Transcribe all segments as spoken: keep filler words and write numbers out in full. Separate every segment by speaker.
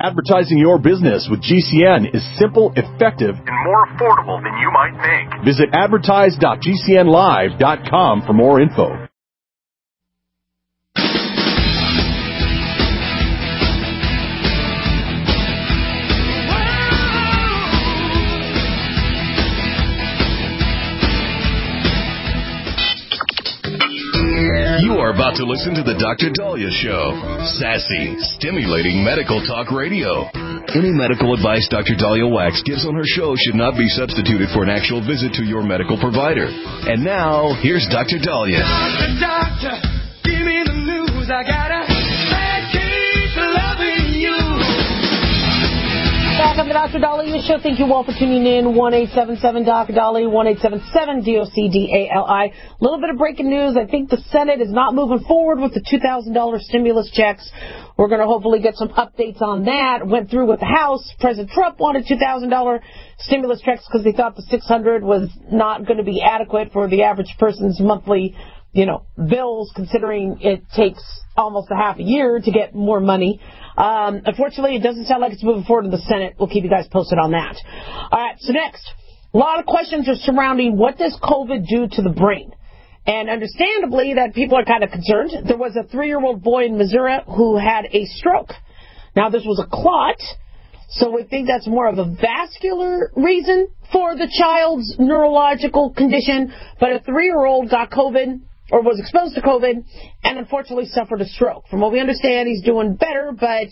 Speaker 1: Advertising your business with G C N is simple, effective, and more affordable than you might think. Visit advertise dot g c n live dot com for more info.
Speaker 2: You are about to listen to the Doctor Dahlia Show. Sassy, stimulating medical talk radio. Any medical advice Doctor Dahlia Wax gives on her show should not be substituted for an actual visit to your medical provider. And now, here's Doctor Dahlia. Doctor, doctor, give me the news. I got a bad case of loving you.
Speaker 3: Back on the Doctor Dahlia Show. Thank you all for tuning in. one eight seven seven D O C Dahlia, one eight seven seven D O C D A L I. A little bit of breaking news. I think the Senate is not moving forward with the two thousand dollars stimulus checks. We're going to hopefully get some updates on that. Went through with the House. President Trump wanted two thousand dollars stimulus checks because they thought the six hundred dollars was not going to be adequate for the average person's monthly, you know, bills, considering it takes almost a half a year to get more money. Um, unfortunately, it doesn't sound like it's moving forward in the Senate. We'll keep you guys posted on that. All right, so next, a lot of questions are surrounding what does COVID do to the brain? And understandably, that people are kind of concerned. There was a three-year-old boy in Missouri who had a stroke. Now, this was a clot, so we think that's more of a vascular reason for the child's neurological condition. But a three-year-old got COVID, or was exposed to COVID, and unfortunately suffered a stroke. From what we understand, he's doing better, but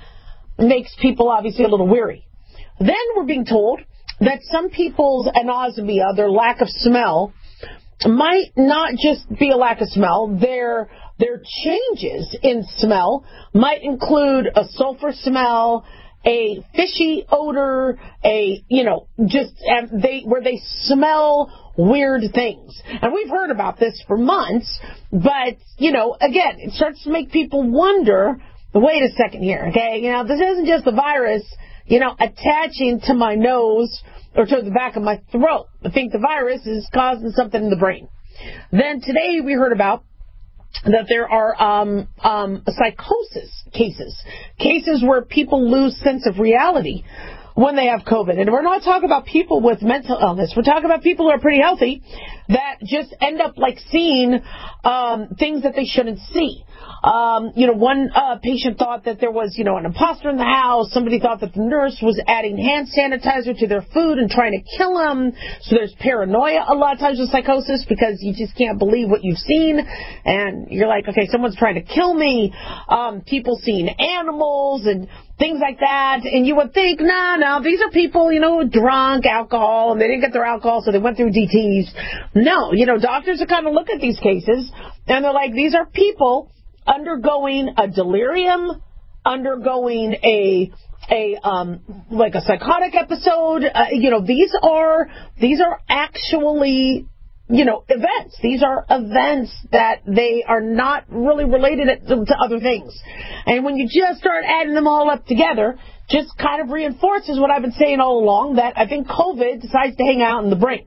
Speaker 3: makes people obviously a little weary. Then we're being told that some people's anosmia, their lack of smell, might not just be a lack of smell. Their their changes in smell might include a sulfur smell, a fishy odor, a, you know, just they where they smell weird things. And we've heard about this for months, but, you know, again, it starts to make people wonder, wait a second here, okay? You know, this isn't just a virus, you know, attaching to my nose or to the back of my throat. I think the virus is causing something in the brain. Then today we heard about that there are um, um, psychosis cases, cases where people lose sense of reality when they have COVID. And we're not talking about people with mental illness. We're talking about people who are pretty healthy that just end up like seeing um, things that they shouldn't see. Um, you know, one uh, patient thought that there was, you know, an imposter in the house. Somebody thought that the nurse was adding hand sanitizer to their food and trying to kill them. So there's paranoia a lot of times with psychosis because you just can't believe what you've seen. And you're like, okay, someone's trying to kill me. Um, people seeing animals and things like that. And you would think, no, nah, no, nah, these are people, you know, drunk, alcohol, and they didn't get their alcohol, so they went through D Ts. No, you know, doctors are kind of look at these cases, and they're like, these are people undergoing a delirium, undergoing a a um like a psychotic episode. Uh, you know, these are these are actually, you know, events. These are events that they are not really related to, to other things. And when you just start adding them all up together, just kind of reinforces what I've been saying all along, that I think COVID decides to hang out in the brain.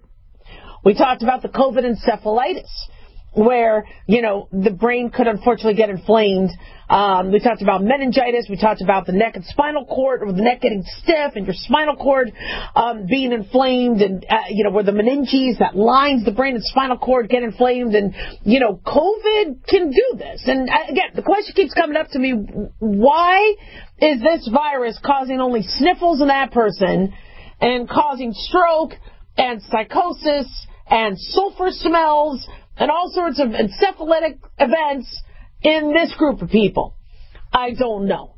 Speaker 3: We talked about the COVID encephalitis, where, you know, the brain could unfortunately get inflamed. Um, we talked about meningitis. We talked about the neck and spinal cord, or the neck getting stiff and your spinal cord um, being inflamed, and, uh, you know, where the meninges that lines the brain and spinal cord get inflamed. And, you know, COVID can do this. And, uh, again, the question keeps coming up to me, why is this virus causing only sniffles in that person and causing stroke and psychosis and sulfur smells and all sorts of encephalitic events in this group of people? I don't know.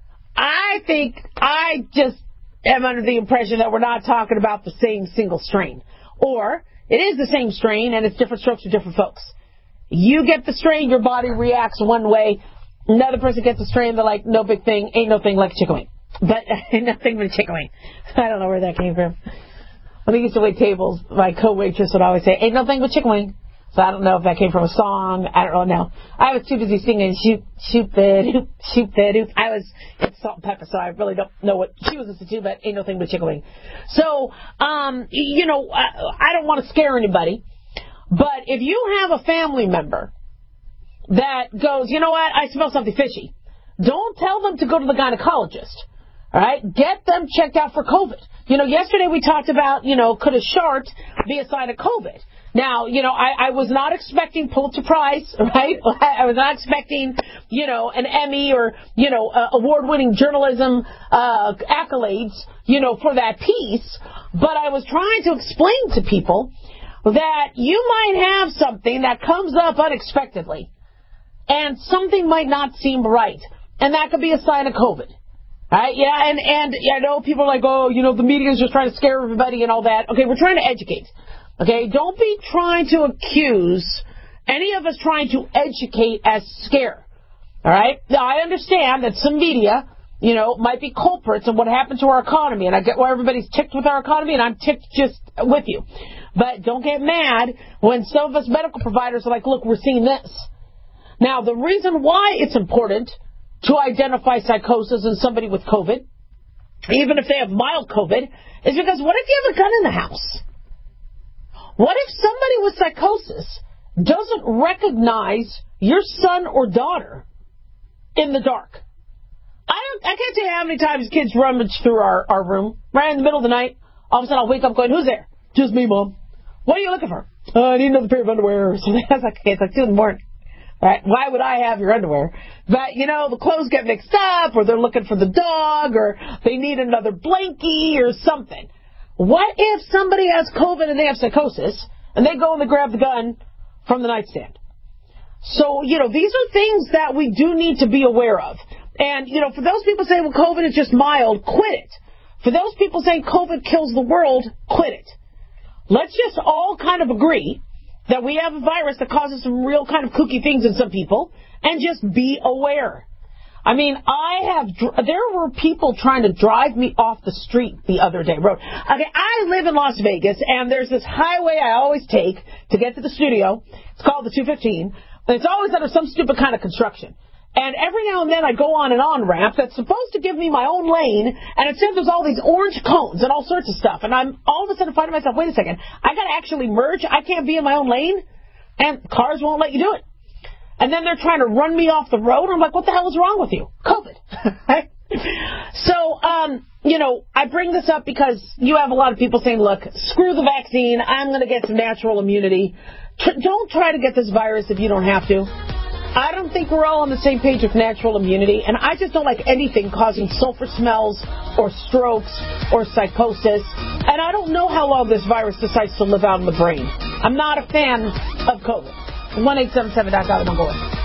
Speaker 3: I think I just am under the impression that we're not talking about the same single strain. Or it is the same strain and it's different strokes for different folks. You get the strain, your body reacts one way. Another person gets the strain, they're like, no big thing, ain't no thing like chicken wing. But ain't nothing but chicken wing. I don't know where that came from. When I used to wait tables, my co-waitress would always say, ain't no thing but chicken wing. So I don't know if that came from a song. I don't know. No. I was too busy singing shoot, shoot, bid, shoot, bid. I was, it's Salt and Pepper, so I really don't know what she was listening to, but ain't no thing but chicken wing. So, um, you know, I, I don't want to scare anybody, but if you have a family member that goes, you know what, I smell something fishy, don't tell them to go to the gynecologist. All right? Get them checked out for COVID. You know, yesterday we talked about, you know, could a shart be a sign of COVID? Now, you know, I, I was not expecting Pulitzer Prize, right? I was not expecting, you know, an Emmy or, you know, uh, award-winning journalism uh, accolades, you know, for that piece. But I was trying to explain to people that you might have something that comes up unexpectedly, and something might not seem right, and that could be a sign of COVID. Right? Yeah, and, and I know people are like, oh, you know, the media is just trying to scare everybody and all that. Okay, we're trying to educate. Okay, don't be trying to accuse any of us trying to educate as scare. All right? Now, I understand that some media, you know, might be culprits in what happened to our economy, and I get why everybody's ticked with our economy, and I'm ticked just with you. But don't get mad when some of us medical providers are like, look, we're seeing this. Now, the reason why it's important to identify psychosis in somebody with COVID, even if they have mild COVID, is because what if you have a gun in the house? What if somebody with psychosis doesn't recognize your son or daughter in the dark? I don't. I can't tell you how many times kids rummage through our, our room right in the middle of the night. All of a sudden I'll wake up going, who's there? Just me, Mom. What are you looking for? Uh, I need another pair of underwear or something. I was like, okay, it's like two in the morning. Right? Why would I have your underwear? But, you know, the clothes get mixed up, or they're looking for the dog, or they need another blankie or something. What if somebody has COVID and they have psychosis, and they go and they grab the gun from the nightstand? So, you know, these are things that we do need to be aware of. And, you know, for those people saying, well, COVID is just mild, quit it. For those people saying COVID kills the world, quit it. Let's just all kind of agree that we have a virus that causes some real kind of kooky things in some people, and just be aware. I mean, I have, there were people trying to drive me off the street the other day. Road. Okay, I live in Las Vegas, and there's this highway I always take to get to the studio. It's called the two fifteen. And it's always under some stupid kind of construction. And every now and then I go on an on-ramp that's supposed to give me my own lane, and it says there's all these orange cones and all sorts of stuff. And I'm all of a sudden finding myself, wait a second, I got to actually merge? I can't be in my own lane? And cars won't let you do it. And then they're trying to run me off the road. I'm like, what the hell is wrong with you? COVID. So, um, you know, I bring this up because you have a lot of people saying, look, screw the vaccine. I'm going to get some natural immunity. T- don't try to get this virus if you don't have to. I don't think we're all on the same page with natural immunity, and I just don't like anything causing sulfur smells or strokes or psychosis. And I don't know how long this virus decides to live out in the brain. I'm not a fan of COVID. one eight seven seven dot com, I'm going.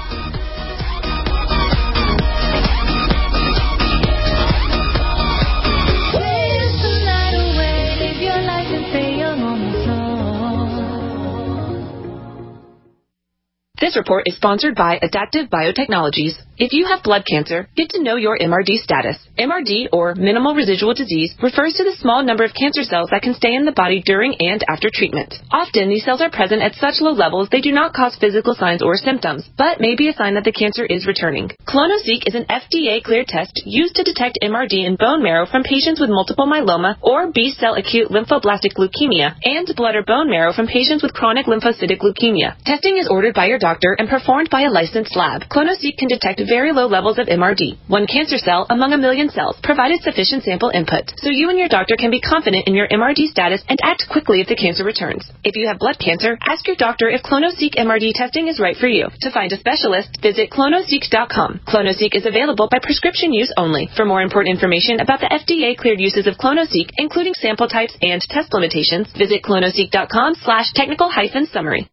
Speaker 4: This report is sponsored by Adaptive Biotechnologies. If you have blood cancer, get to know your M R D status. M R D, or minimal residual disease, refers to the small number of cancer cells that can stay in the body during and after treatment. Often, these cells are present at such low levels they do not cause physical signs or symptoms, but may be a sign that the cancer is returning. clonoSEQ is an F D A-cleared test used to detect M R D in bone marrow from patients with multiple myeloma or B-cell acute lymphoblastic leukemia, and blood or bone marrow from patients with chronic lymphocytic leukemia. Testing is ordered by your doctor and performed by a licensed lab. clonoSEQ can detect very low levels of M R D, one cancer cell among a million cells, provided sufficient sample input, so you and your doctor can be confident in your M R D status and act quickly if the cancer returns. If you have blood cancer, ask your doctor if clonoSEQ M R D testing is right for you. To find a specialist, visit clonoseq dot com. clonoSEQ is available by prescription use only. For more important information about the F D A-cleared uses of clonoSEQ, including sample types and test limitations, visit clonoseq dot com slash technical hyphen summary.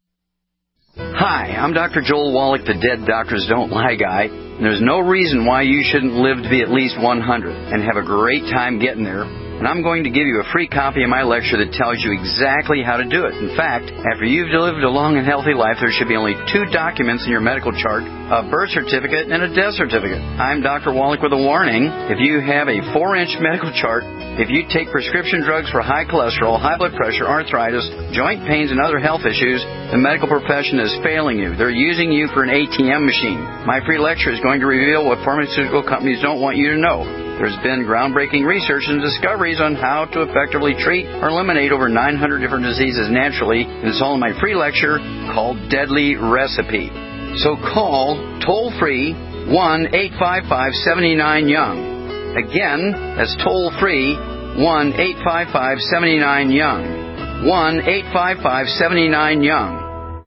Speaker 5: Hi, I'm Doctor Joel Wallach, the Dead Doctors Don't Lie guy. And there's no reason why you shouldn't live to be at least one hundred and have a great time getting there. And I'm going to give you a free copy of my lecture that tells you exactly how to do it. In fact, after you've lived a long and healthy life, there should be only two documents in your medical chart, a birth certificate and a death certificate. I'm Doctor Wallach with a warning. If you have a four-inch medical chart, if you take prescription drugs for high cholesterol, high blood pressure, arthritis, joint pains, and other health issues, the medical profession is failing you. They're using you for an A T M machine. My free lecture is going to reveal what pharmaceutical companies don't want you to know. There's been groundbreaking research and discoveries on how to effectively treat or eliminate over nine hundred different diseases naturally, and it's all in my free lecture called Deadly Recipe. So call toll-free one eight five five, seven nine, young. Again, that's toll-free, one eight five five, seven nine, YOUNG. one eight five five, seven nine, YOUNG.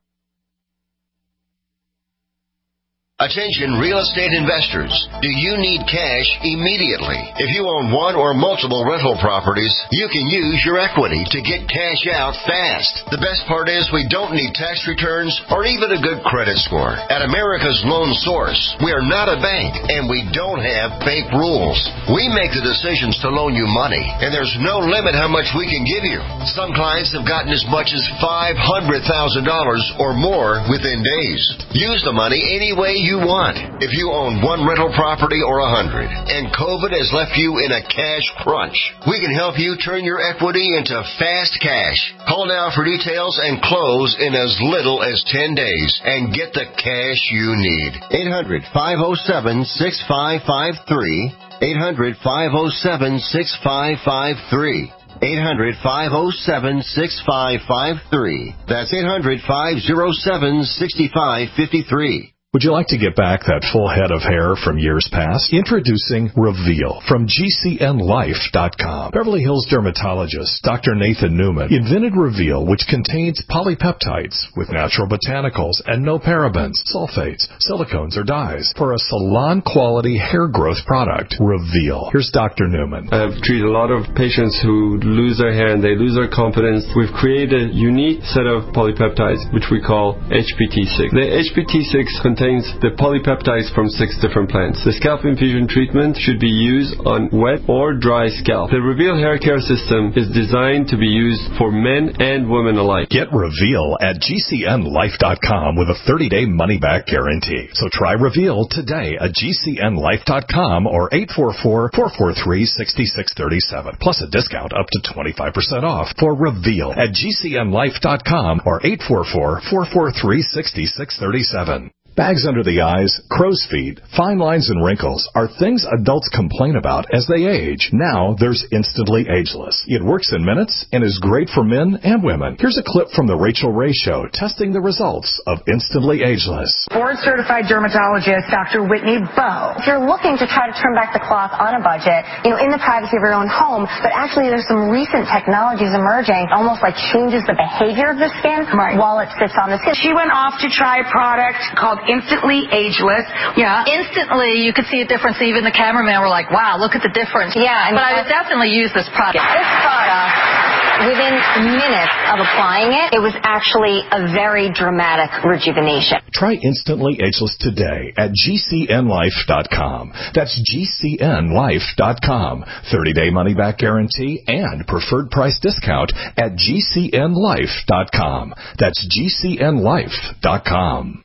Speaker 2: Attention real estate investors. Do you need cash immediately? If you own one or multiple rental properties, you can use your equity to get cash out fast. The best part is we don't need tax returns or even a good credit score. At America's Loan Source, we are not a bank and we don't have bank rules. We make the decisions to loan you money, and there's no limit how much we can give you. Some clients have gotten as much as five hundred thousand dollars or more within days. Use the money any way you want. If you own one rental property or a hundred, and COVID has left you in a cash crunch, we can help you turn your equity into fast cash. Call now for details and close in as little as ten days and get the cash you need.
Speaker 6: eight hundred, five oh seven, six five five three. eight hundred, five oh seven, six five five three. eight hundred, five oh seven, six five five three. That's eight hundred, five oh seven, six five five three.
Speaker 1: Would you like to get back that full head of hair from years past? Introducing Reveal from G C N Life dot com. Beverly Hills dermatologist Doctor Nathan Newman invented Reveal, which contains polypeptides with natural botanicals and no parabens, sulfates, silicones, or dyes for a salon-quality hair growth product. Reveal. Here's Doctor Newman.
Speaker 7: I've treated a lot of patients who lose their hair and they lose their confidence. We've created a unique set of polypeptides, which we call H P T six. The H P T six contains the polypeptides from six different plants. The scalp infusion treatment should be used on wet or dry scalp. The Reveal hair care system is designed to be used for men and women alike.
Speaker 1: Get Reveal at G C N Life dot com with a thirty-day money-back guarantee. So try Reveal today at G C N Life dot com or eight four four, four four three, six six three seven, plus a discount up to twenty-five percent off for Reveal at G C N Life dot com or eight four four, four four three, six six three seven. Bags under the eyes, crow's feet, fine lines, and wrinkles are things adults complain about as they age. Now there's Instantly Ageless. It works in minutes and is great for men and women. Here's a clip from the Rachel Ray Show testing the results of Instantly Ageless.
Speaker 8: Board-certified dermatologist Doctor Whitney Bowe.
Speaker 9: If you're looking to try to turn back the clock on a budget, you know, in the privacy of your own home, but actually there's some recent technologies emerging, almost like changes the behavior of the skin
Speaker 8: right.
Speaker 9: while it sits on the skin.
Speaker 8: She went off to try a product called Instantly Ageless.
Speaker 9: Yeah.
Speaker 10: Instantly, you could see a difference. Even the cameraman were like, wow, look at the difference.
Speaker 9: Yeah. And
Speaker 10: but I would definitely use this product.
Speaker 9: This product, within minutes of applying it, it was actually a very dramatic rejuvenation.
Speaker 1: Try Instantly Ageless today at G C N Life dot com. That's G C N Life dot com. thirty-day money-back guarantee and preferred price discount at G C N Life dot com. That's G C N Life dot com.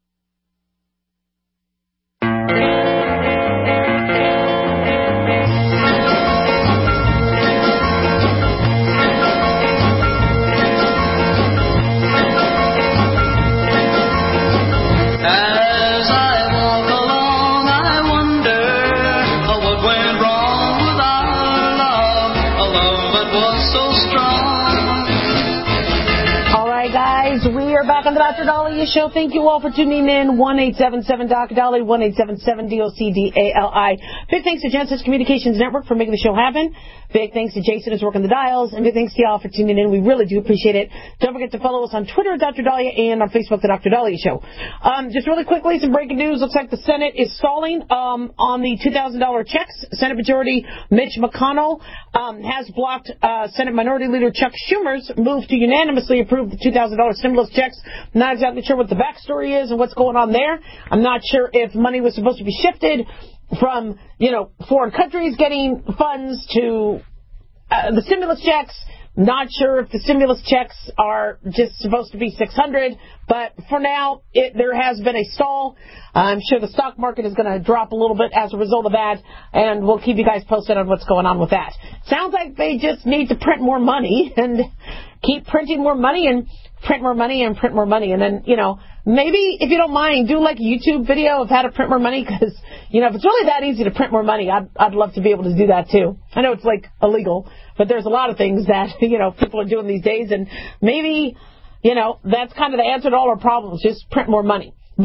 Speaker 3: Back on the Doctor Dahlia Show. Thank you all for tuning in. one eight seven seven D O C Dolly, one eight seven seven D O C D A L I. Big thanks to Genesis Communications Network for making the show happen. Big thanks to Jason who's working the dials. And big thanks to y'all for tuning in. We really do appreciate it. Don't forget to follow us on Twitter, Doctor Dahlia, and on Facebook, The Doctor Dahlia Show. Um, just really quickly, some breaking news. Looks like the Senate is stalling um, on the two thousand dollars checks. Senate Majority Mitch McConnell um, has blocked uh, Senate Minority Leader Chuck Schumer's move to unanimously approve the two thousand dollars stimulus checks. I'm not exactly sure what the backstory is and what's going on there. I'm not sure if money was supposed to be shifted from, you know, foreign countries getting funds to uh, the stimulus checks. Not sure if the stimulus checks are just supposed to be six hundred, but for now, it, there has been a stall. I'm sure the stock market is going to drop a little bit as a result of that, and we'll keep you guys posted on what's going on with that. Sounds like they just need to print more money and keep printing more money and print more money and print more money. And then, you know, maybe, if you don't mind, do like a YouTube video of how to print more money, because, you know, if it's really that easy to print more money, I'd, I'd love to be able to do that too. I know it's like illegal, but there's a lot of things that, you know, people are doing these days, and maybe, you know, that's kind of the answer to all our problems, just print more money. But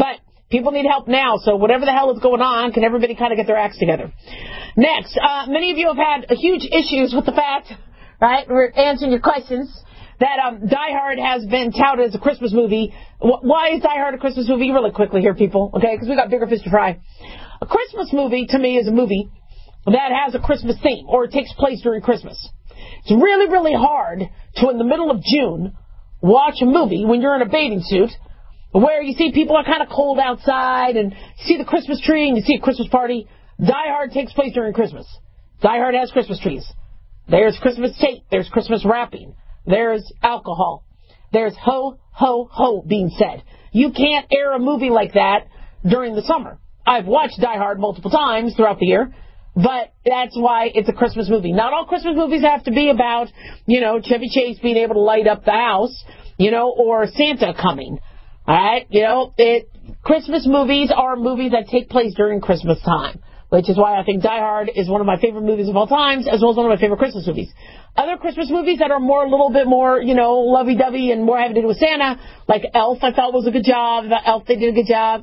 Speaker 3: People need help now, so whatever the hell is going on, can everybody kind of get their acts together? Next, uh, many of you have had huge issues with the fact, right, we're answering your questions, that um, Die Hard has been touted as a Christmas movie. Why is Die Hard a Christmas movie? Really quickly here, people, okay, because we got bigger fish to fry. A Christmas movie, to me, is a movie that has a Christmas theme, or it takes place during Christmas. It's really, really hard to, in the middle of June, watch a movie when you're in a bathing suit where you see people are kind of cold outside and you see the Christmas tree and you see a Christmas party. Die Hard takes place during Christmas. Die Hard has Christmas trees. There's Christmas tape. There's Christmas wrapping. There's alcohol. There's ho, ho, ho being said. You can't air a movie like that during the summer. I've watched Die Hard multiple times throughout the year, but that's why it's a Christmas movie. Not all Christmas movies have to be about, you know, Chevy Chase being able to light up the house, you know, or Santa coming. All right? You know, it, Christmas movies are movies that take place during Christmas time, which is why I think Die Hard is one of my favorite movies of all times, as well as one of my favorite Christmas movies. Other Christmas movies that are more, a little bit more, you know, lovey-dovey and more having to do with Santa, like Elf, I felt was a good job. Elf, they did a good job.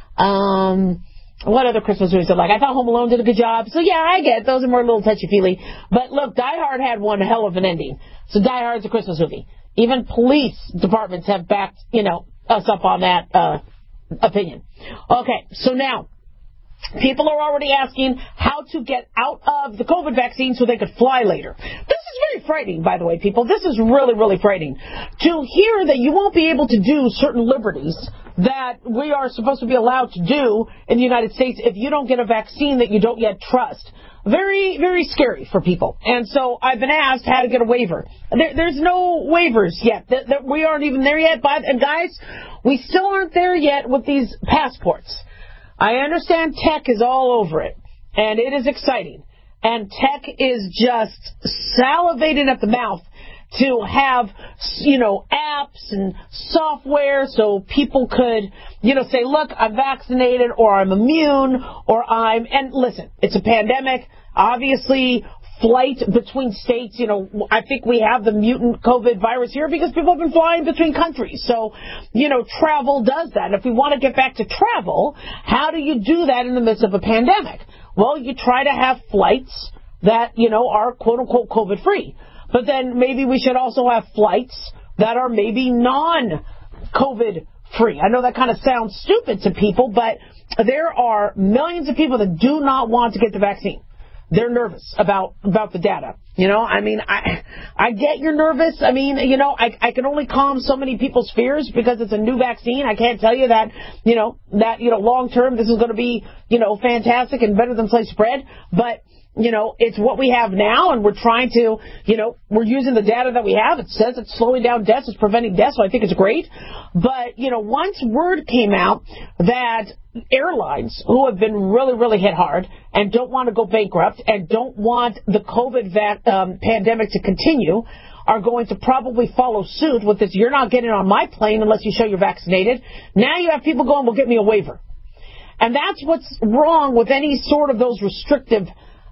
Speaker 3: Um... What other Christmas movies did I like? I thought Home Alone did a good job. So, yeah, I get it. Those are more a little touchy-feely. But, look, Die Hard had one hell of an ending. So Die Hard's a Christmas movie. Even police departments have backed, you know, us up on that uh, opinion. Okay, so now, people are already asking how to get out of the COVID vaccine so they could fly later. This is very frightening, by the way, people. This is really, really frightening. To hear that you won't be able to do certain liberties that we are supposed to be allowed to do in the United States if you don't get a vaccine that you don't yet trust. Very, very scary for people. And so I've been asked how to get a waiver. There, there's no waivers yet. That, that we aren't even there yet. But, and guys, we still aren't there yet with these passports. I understand tech is all over it, and it is exciting. And tech is just salivating at the mouth to have, you know, apps and software so people could, you know, say, look, I'm vaccinated or I'm immune or I'm, and listen, it's a pandemic. Obviously, flight between states, you know, I think we have the mutant COVID virus here because people have been flying between countries. So, you know, travel does that. If we want to get back to travel, how do you do that in the midst of a pandemic? Well, you try to have flights that, you know, are quote-unquote COVID-free. But then maybe we should also have flights that are maybe non-COVID free. I know that kind of sounds stupid to people, but there are millions of people that do not want to get the vaccine. They're nervous about, about the data. You know, I mean, I I get you're nervous. I mean, you know, I, I can only calm so many people's fears because it's a new vaccine. I can't tell you that, you know, that, you know, long term this is going to be, you know, fantastic and better than sliced bread. But, you know, it's what we have now, and we're trying to, you know, we're using the data that we have. It says it's slowing down deaths, it's preventing deaths, so I think it's great. But, you know, once word came out that airlines who have been really, really hit hard and don't want to go bankrupt and don't want the COVID va- um, pandemic to continue are going to probably follow suit with this, you're not getting on my plane unless you show you're vaccinated. Now you have people going, well, get me a waiver. And that's what's wrong with any sort of those restrictive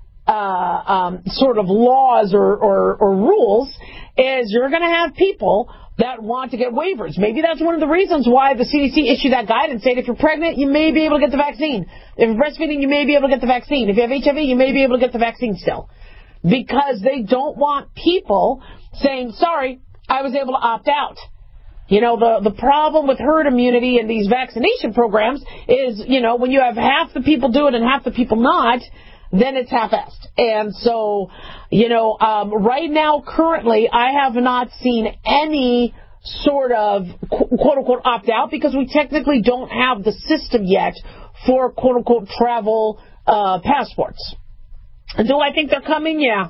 Speaker 3: Uh, um, sort of laws or, or, or rules, is you're going to have people that want to get waivers. Maybe that's one of the reasons why the C D C issued that guidance saying if you're pregnant, you may be able to get the vaccine. If you're breastfeeding, you may be able to get the vaccine. If you have H I V, you may be able to get the vaccine still. Because they don't want people saying, sorry, I was able to opt out. You know, the, the problem with herd immunity and these vaccination programs is, you know, when you have half the people do it and half the people not, then it's half-assed. And so, you know, um, right now, currently, I have not seen any sort of quote-unquote opt-out because we technically don't have the system yet for quote-unquote travel uh, passports. Do I think they're coming? Yeah.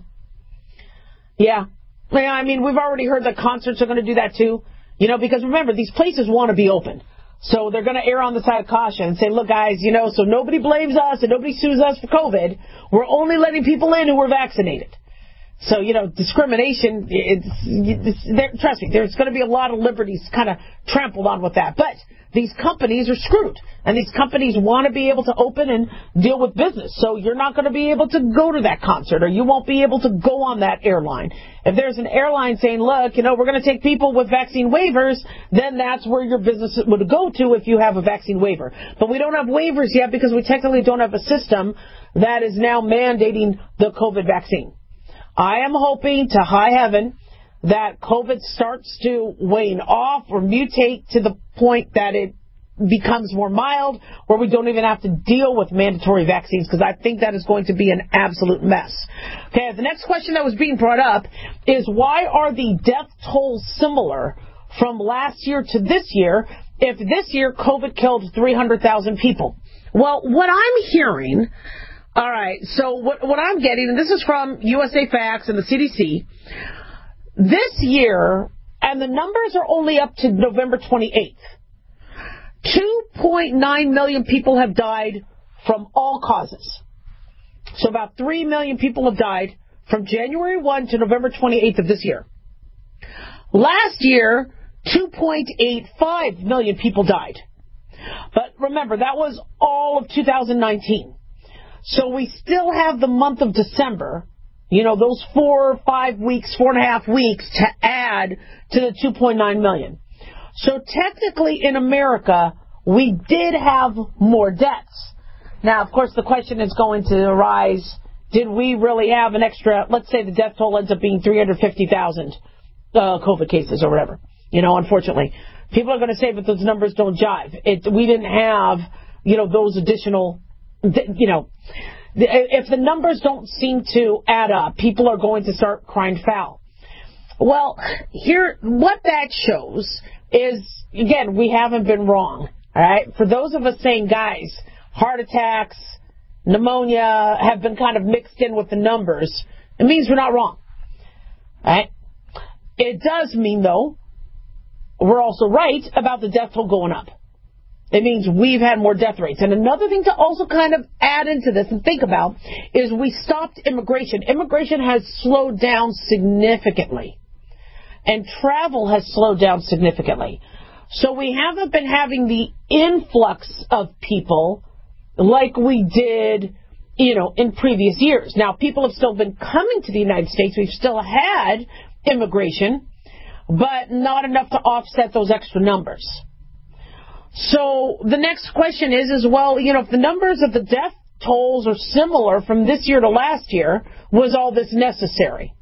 Speaker 3: Yeah. Yeah, I mean, we've already heard that concerts are going to do that too. You know, because remember, these places want to be open. So they're going to err on the side of caution and say, look, guys, you know, so nobody blames us and nobody sues us for COVID. We're only letting people in who were vaccinated. So, you know, discrimination, it's, it's there, trust me, there's going to be a lot of liberties kind of trampled on with that. But these companies are screwed. And these companies want to be able to open and deal with business. So you're not going to be able to go to that concert, or you won't be able to go on that airline. If there's an airline saying, look, you know, we're going to take people with vaccine waivers, then that's where your business would go to if you have a vaccine waiver. But we don't have waivers yet because we technically don't have a system that is now mandating the COVID vaccine. I am hoping to high heaven that COVID starts to wane off or mutate to the point that it becomes more mild, where we don't even have to deal with mandatory vaccines, because I think that is going to be an absolute mess. Okay, the next question that was being brought up is, why are the death tolls similar from last year to this year if this year COVID killed three hundred thousand people? Well, what I'm hearing... All right, so what, what I'm getting, and this is from U S A Facts and the C D C, this year, and the numbers are only up to November twenty-eighth, two point nine million people have died from all causes. So about three million people have died from January first to November twenty-eighth of this year. Last year, two point eight five million people died. But remember, that was all of two thousand nineteen. So we still have the month of December, you know, those four or five weeks, four and a half weeks to add to the two point nine million. So technically in America, we did have more deaths. Now, of course, the question is going to arise, did we really have an extra, let's say the death toll ends up being three hundred fifty thousand uh, COVID cases or whatever. You know, unfortunately. People are going to say, but those numbers don't jive. It, we didn't have, you know, those additional... You know, if the numbers don't seem to add up, people are going to start crying foul. Well, here, what that shows is, again, we haven't been wrong. All right? For those of us saying, guys, heart attacks, pneumonia have been kind of mixed in with the numbers, it means we're not wrong. All right? It does mean, though, we're also right about the death toll going up. It means we've had more death rates. And another thing to also kind of add into this and think about is we stopped immigration. Immigration has slowed down significantly. And travel has slowed down significantly. So we haven't been having the influx of people like we did, you know, in previous years. Now, people have still been coming to the United States. We've still had immigration, but not enough to offset those extra numbers. So the next question is, is, well, you know, if the numbers of the death tolls are similar from this year to last year, was all this necessary?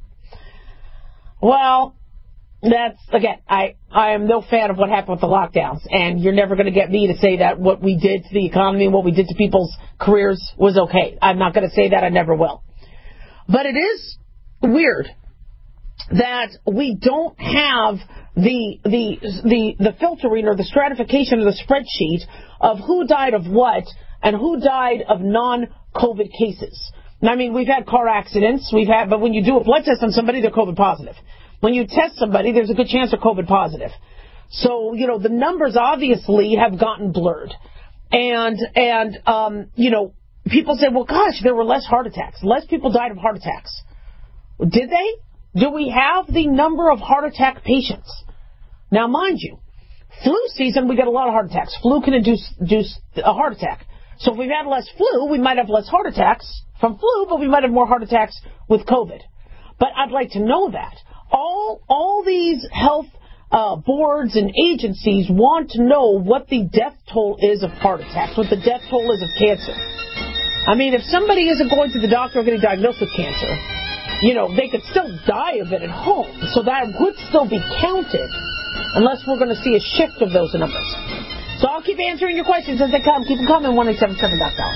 Speaker 3: Well, that's, again, I, I am no fan of what happened with the lockdowns, and you're never going to get me to say that what we did to the economy and what we did to people's careers was okay. I'm not going to say that. I never will. But it is weird that we don't have the the the the filtering or the stratification of the spreadsheet of who died of what and who died of non-COVID cases. I mean, we've had car accidents, we've had, but when you do a blood test on somebody, they're COVID positive. When you test somebody, there's a good chance they're COVID positive. So, you know, the numbers obviously have gotten blurred. And, and um, you know, people say, well, gosh, there were less heart attacks. Less people died of heart attacks. Did they? Do we have the number of heart attack patients? Now, mind you, flu season, we get a lot of heart attacks. Flu can induce, induce a heart attack. So if we've had less flu, we might have less heart attacks from flu, but we might have more heart attacks with COVID. But I'd like to know that. All, all these health uh, boards and agencies want to know what the death toll is of heart attacks, what the death toll is of cancer. I mean, if somebody isn't going to the doctor or getting diagnosed with cancer, you know, they could still die of it at home. So that would still be counted unless we're going to see a shift of those numbers. So I'll keep answering your questions as they come. Keep them coming, one eight seven seven dot com.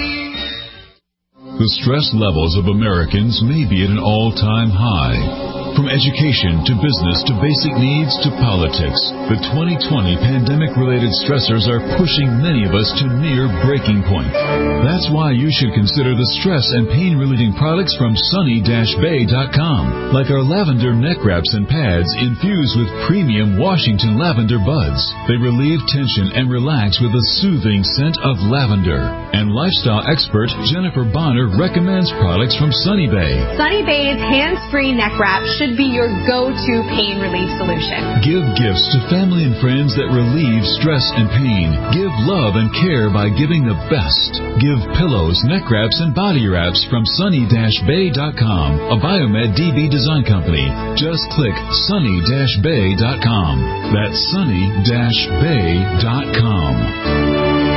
Speaker 11: The stress levels of Americans may be at an all-time high. From education to business to basic needs to politics, the twenty twenty pandemic-related stressors are pushing many of us to near breaking point. That's why you should consider the stress and pain-relieving products from sunny dash bay dot com, like our lavender neck wraps and pads infused with premium Washington lavender buds. They relieve tension and relax with a soothing scent of lavender. And lifestyle expert Jennifer Bonner recommends products from Sunny Bay.
Speaker 12: Sunny Bay's hands-free neck wrap should be your go-to pain relief solution.
Speaker 11: Give gifts to family and friends that relieve stress and pain. Give love and care by giving the best. Give pillows, neck wraps, and body wraps from sunny dash bay dot com, a Biomed D B design company. Just click sunny dash bay dot com. That's sunny dash bay dot com.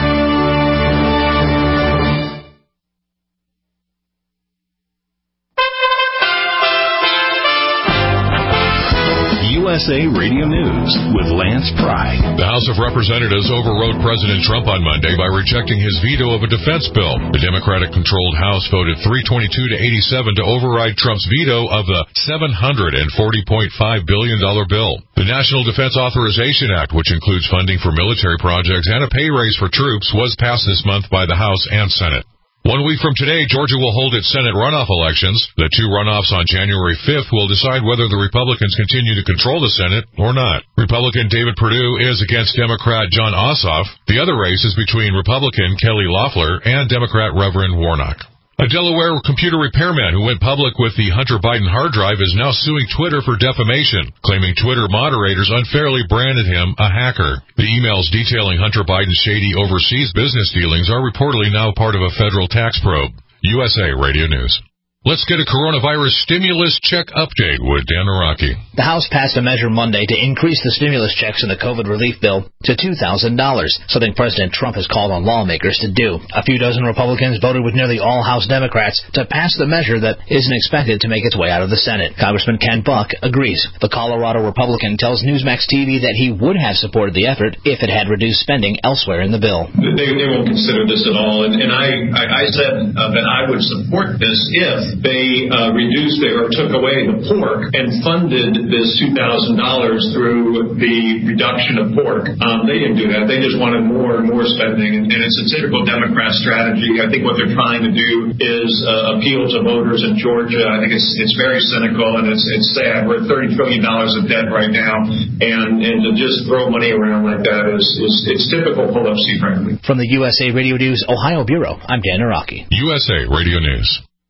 Speaker 2: U S A Radio News with Lance Pry.
Speaker 13: The House of Representatives overrode President Trump on Monday by rejecting his veto of a defense bill. The Democratic-controlled House voted three twenty-two to eighty-seven to override Trump's veto of the seven hundred forty point five billion dollars bill. The National Defense Authorization Act, which includes funding for military projects and a pay raise for troops, was passed this month by the House and Senate. One week from today, Georgia will hold its Senate runoff elections. The two runoffs on January fifth will decide whether the Republicans continue to control the Senate or not. Republican David Perdue is against Democrat John Ossoff. The other race is between Republican Kelly Loeffler and Democrat Reverend Warnock. A Delaware computer repairman who went public with the Hunter Biden hard drive is now suing Twitter for defamation, claiming Twitter moderators unfairly branded him a hacker. The emails detailing Hunter Biden's shady overseas business dealings are reportedly now part of a federal tax probe. U S A Radio News. Let's get a coronavirus stimulus check update with Dan Araki.
Speaker 14: The House passed a measure Monday to increase the stimulus checks in the COVID relief bill to two thousand dollars, something President Trump has called on lawmakers to do. A few dozen Republicans voted with nearly all House Democrats to pass the measure that isn't expected to make its way out of the Senate. Congressman Ken Buck agrees. The Colorado Republican tells Newsmax T V that he would have supported the effort if it had reduced spending elsewhere in the bill.
Speaker 15: They, they won't consider this at all, and, and I, I, I said uh, that I would support this if they uh, reduced it or took away the pork and funded this two thousand dollars through the reduction of pork. Um, they didn't do that. They just wanted more and more spending, and, and it's a typical Democrat strategy. I think what they're trying to do is uh, appeal to voters in Georgia. I think it's it's very cynical, and it's it's sad. We're at thirty trillion dollars of debt right now, and, and to just throw money around like that is, is it's typical pull-up-C, frankly.
Speaker 14: From the U S A Radio News Ohio Bureau, I'm Dan Araki.
Speaker 13: U S A Radio News.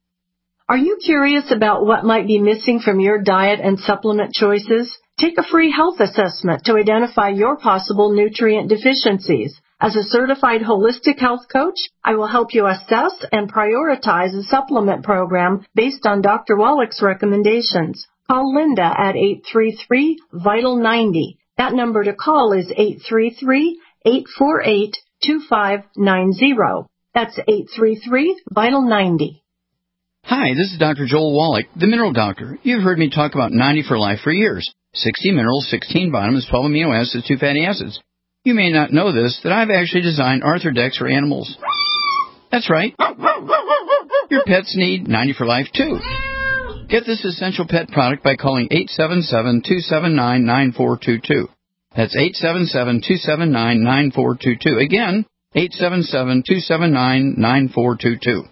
Speaker 16: Are you curious about what might be missing from your diet and supplement choices? Take a free health assessment to identify your possible nutrient deficiencies. As a certified holistic health coach, I will help you assess and prioritize a supplement program based on Doctor Wallach's recommendations. Call Linda at eight three three, VITAL ninety. That number to call is eight three three, eight four eight, two five nine zero. That's eight three three, VITAL ninety.
Speaker 5: Hi, this is Doctor Joel Wallach, the Mineral Doctor. You've heard me talk about ninety for Life for years. sixty minerals, sixteen vitamins, twelve amino acids, two fatty acids. You may not know this, that I've actually designed Arthrodex for animals. That's right. Your pets need ninety for Life, too. Get this essential pet product by calling eight seven seven, two seven nine, nine four two two. That's eight seven seven, two seven nine, nine four two two. Again, eight seven seven, two seven nine, nine four two two.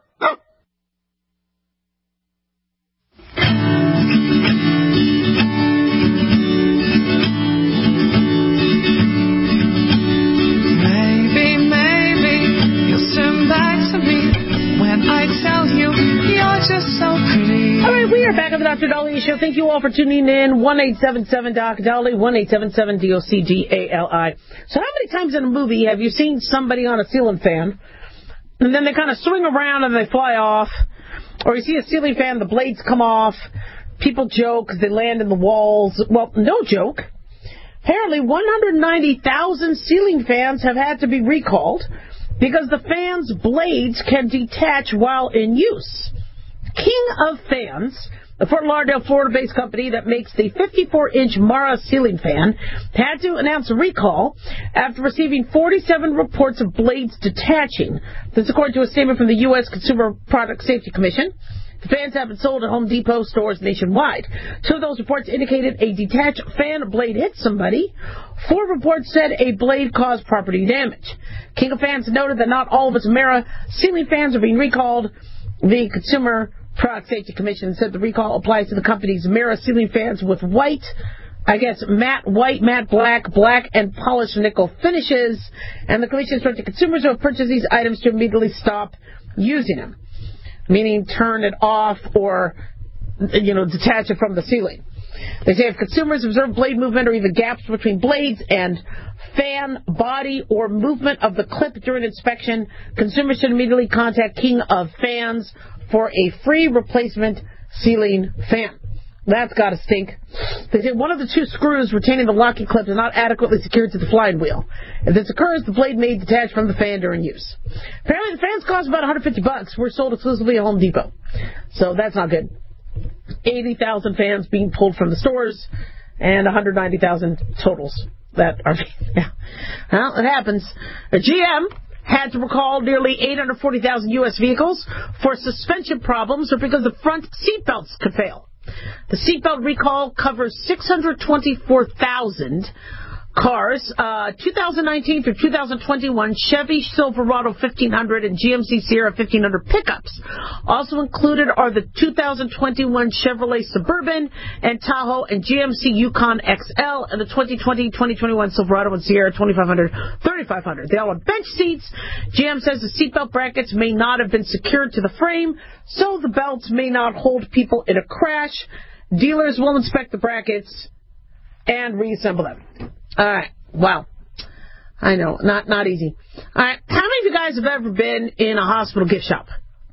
Speaker 3: All right, we are back on the Doctor Daliah Show. Thank you all for tuning in. one eight seven seven doc Dolly, one eight seven seven D O C D A L I. So how many times in a movie have you seen somebody on a ceiling fan, and then they kind of swing around and they fly off? Or you see a ceiling fan, the blades come off, people joke because they land in the walls. Well, no joke. Apparently, one hundred ninety thousand ceiling fans have had to be recalled because the fan's blades can detach while in use. King of Fans, the Fort Lauderdale, Florida-based company that makes the fifty-four inch Mara ceiling fan, had to announce a recall after receiving forty-seven reports of blades detaching. This according to a statement from the U S Consumer Product Safety Commission. The fans have been sold at Home Depot stores nationwide. Two of those reports indicated a detached fan blade hit somebody. Four reports said a blade caused property damage. King of Fans noted that not all of its Emera ceiling fans are being recalled. The Consumer Product Safety Commission said the recall applies to the company's Emera ceiling fans with white, I guess, matte white, matte black, black, and polished nickel finishes. And the commission instructed consumers who have purchased these items to immediately stop using them, meaning turn it off or, you know, detach it from the ceiling. They say if consumers observe blade movement or even gaps between blades and fan body or movement of the clip during inspection, consumers should immediately contact King of Fans for a free replacement ceiling fan. That's got to stink. They say one of the two screws retaining the locking clip is not adequately secured to the flying wheel. If this occurs, the blade may detach from the fan during use. Apparently, the fans cost about one hundred fifty bucks. We're sold exclusively at Home Depot, so that's not good. eighty thousand fans being pulled from the stores, and one hundred ninety thousand totals that are. Yeah. Well, it happens. A G M had to recall nearly eight hundred forty thousand U S vehicles for suspension problems or because the front seat belts could fail. The seatbelt recall covers six hundred twenty-four thousand cars, uh, two thousand nineteen through two thousand twenty-one Chevy Silverado fifteen hundred and G M C Sierra fifteen hundred pickups. Also included are the two thousand twenty-one Chevrolet Suburban and Tahoe and G M C Yukon X L and the twenty twenty twenty twenty-one Silverado and Sierra twenty-five hundred, thirty-five hundred. They all have bench seats. G M says the seatbelt brackets may not have been secured to the frame, so the belts may not hold people in a crash. Dealers will inspect the brackets and reassemble them. All right. Wow. I know. Not not easy. All right. How many of you guys have ever been in a hospital gift shop?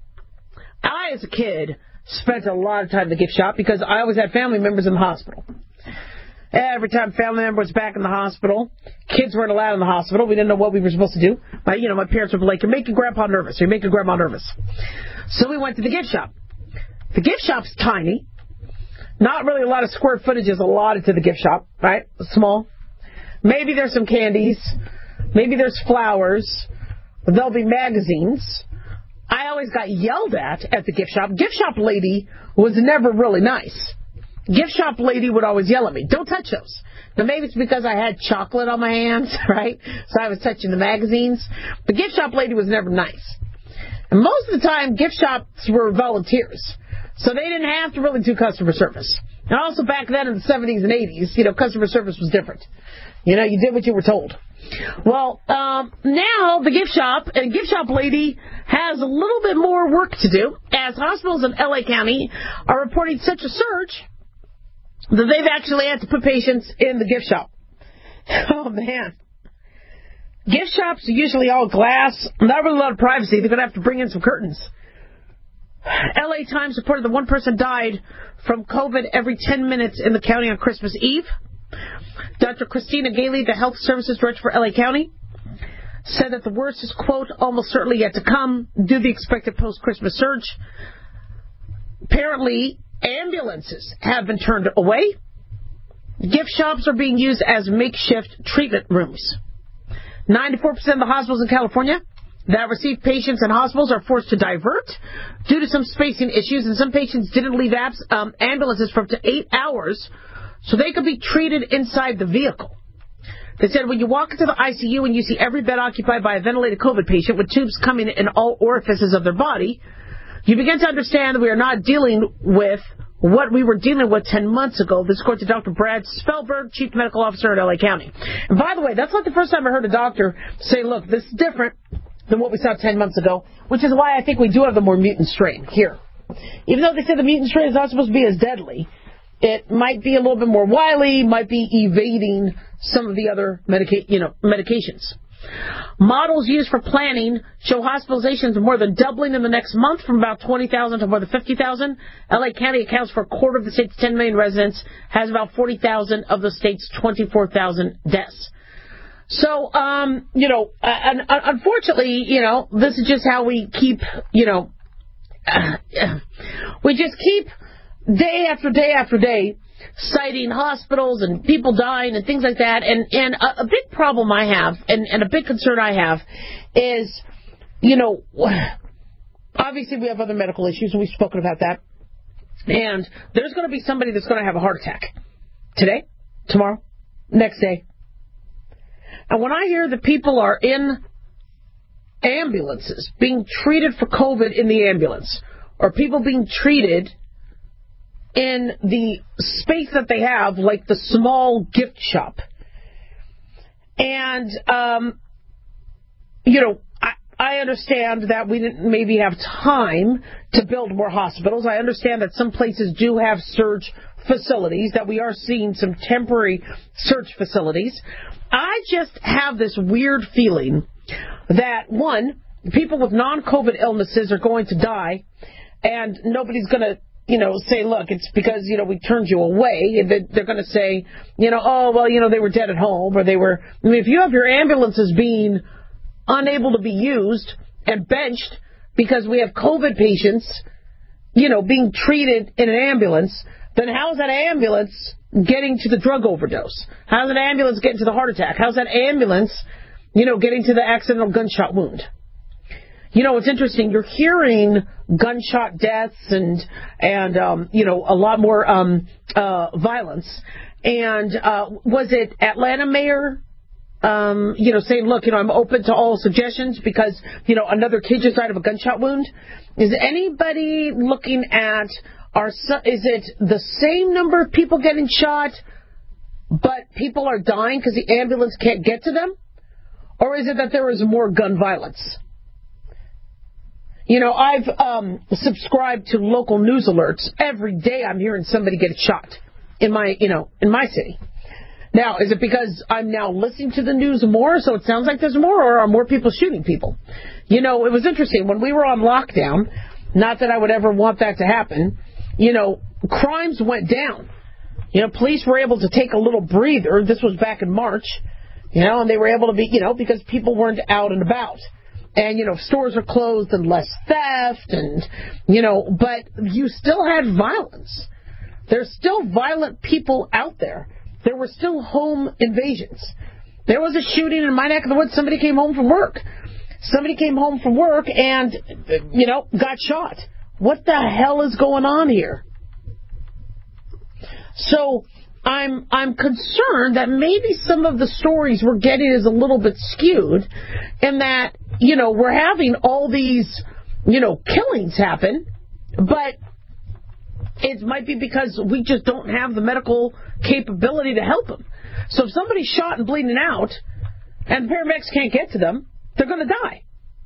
Speaker 3: I, as a kid, spent a lot of time in the gift shop because I always had family members in the hospital. Every time a family member was back in the hospital, kids weren't allowed in the hospital. We didn't know what we were supposed to do. My, you know, my parents would be like, you're making Grandpa nervous. You're making Grandma nervous. So we went to the gift shop. The gift shop's tiny. Not really a lot of square footage is allotted to the gift shop, right? Small. Maybe there's some candies. Maybe there's flowers. There'll be magazines. I always got yelled at at the gift shop. Gift shop lady was never really nice. Gift shop lady would always yell at me, don't touch those. Now, maybe it's because I had chocolate on my hands, right? So I was touching the magazines. The gift shop lady was never nice. And most of the time, gift shops were volunteers. So they didn't have to really do customer service. And also back then in the seventies and eighties, you know, customer service was different. You know, you did what you were told. Well, um, now the gift shop and gift shop lady has a little bit more work to do, as hospitals in L A County are reporting such a surge that they've actually had to put patients in the gift shop. Oh, man. Gift shops are usually all glass, not really a lot of privacy. They're going to have to bring in some curtains. L A Times reported that one person died from COVID every ten minutes in the county on Christmas Eve. Doctor Christina Gailey, the Health Services Director for L A County, said that the worst is, quote, almost certainly yet to come due to the expected post-Christmas surge. Apparently, ambulances have been turned away. Gift shops are being used as makeshift treatment rooms. ninety-four percent of the hospitals in California that receive patients in hospitals are forced to divert due to some spacing issues, and some patients didn't leave abs- um, ambulances for up to eight hours so they could be treated inside the vehicle. They said when you walk into the I C U and you see every bed occupied by a ventilated COVID patient with tubes coming in all orifices of their body, you begin to understand that we are not dealing with what we were dealing with ten months ago. This according to Doctor Brad Spellberg, Chief Medical Officer at L A County. And by the way, that's not the first time I heard a doctor say, look, this is different than what we saw ten months ago, which is why I think we do have the more mutant strain here. Even though they say the mutant strain is not supposed to be as deadly, it might be a little bit more wily, might be evading some of the other medica- you know, medications. Models used for planning show hospitalizations more than doubling in the next month from about twenty thousand to more than fifty thousand. L A County accounts for a quarter of the state's ten million residents, has about forty thousand of the state's twenty-four thousand deaths. So, um, you know, uh, unfortunately, you know, this is just how we keep, you know, uh, we just keep day after day after day citing hospitals and people dying and things like that. And, and a, a big problem I have and, and a big concern I have is, you know, obviously we have other medical issues, and we've spoken about that. And there's going to be somebody that's going to have a heart attack today, tomorrow, next day. And when I hear that people are in ambulances being treated for COVID in the ambulance, or people being treated in the space that they have, like the small gift shop, and, um, you know, I, I understand that we didn't maybe have time to build more hospitals. I understand that some places do have surge facilities, that we are seeing some temporary surge facilities. I just have this weird feeling that, one, people with non-COVID illnesses are going to die, and nobody's going to, you know, say, look, it's because, you know, we turned you away. They're going to say, you know, oh, well, you know, they were dead at home, or they were, I mean, if you have your ambulances being unable to be used and benched because we have COVID patients, you know, being treated in an ambulance, then how's that ambulance getting to the drug overdose? How's that ambulance getting to the heart attack? How's that ambulance, you know, getting to the accidental gunshot wound? You know, it's interesting. You're hearing gunshot deaths and, and um, you know, a lot more um, uh, violence. And uh, was it Atlanta mayor, um, you know, saying, look, you know, I'm open to all suggestions because, you know, another kid just died of a gunshot wound? Is anybody looking at, our, is it the same number of people getting shot, but people are dying because the ambulance can't get to them? Or is it that there is more gun violence? You know, I've um, subscribed to local news alerts. Every day I'm hearing somebody get shot in my, you know, in my city. Now, is it because I'm now listening to the news more, so it sounds like there's more, or are more people shooting people? You know, it was interesting. When we were on lockdown, not that I would ever want that to happen, you know, crimes went down. You know, police were able to take a little breather. This was back in March, you know, and they were able to be, you know, because people weren't out and about. And, you know, stores are closed and less theft and, you know, but you still had violence. There's still violent people out there. There were still home invasions. There was a shooting in my neck of the woods. Somebody came home from work. Somebody came home from work and, you know, got shot. What the hell is going on here? So I'm I'm concerned that maybe some of the stories we're getting is a little bit skewed, and that, you know, we're having all these, you know, killings happen, but it might be because we just don't have the medical capability to help them. So if somebody's shot and bleeding out, and the paramedics can't get to them, they're going to die.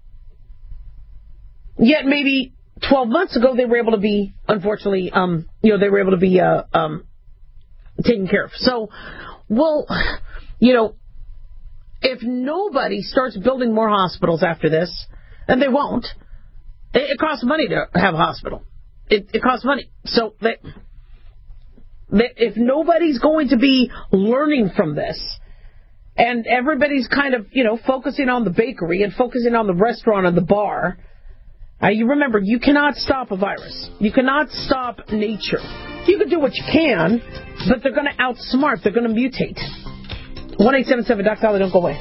Speaker 3: Yet maybe twelve months ago they were able to be, unfortunately, um, you know, they were able to be uh, um, taken care of. So, well, you know, if nobody starts building more hospitals after this, and they won't, it, it costs money to have a hospital. It, it costs money. So they, they, if nobody's going to be learning from this, and everybody's kind of, you know, focusing on the bakery and focusing on the restaurant and the bar, uh, you remember, you cannot stop a virus. You cannot stop nature. You can do what you can, but they're going to outsmart. They're going to mutate. one eight seven seven Doc Dolly, don't go away.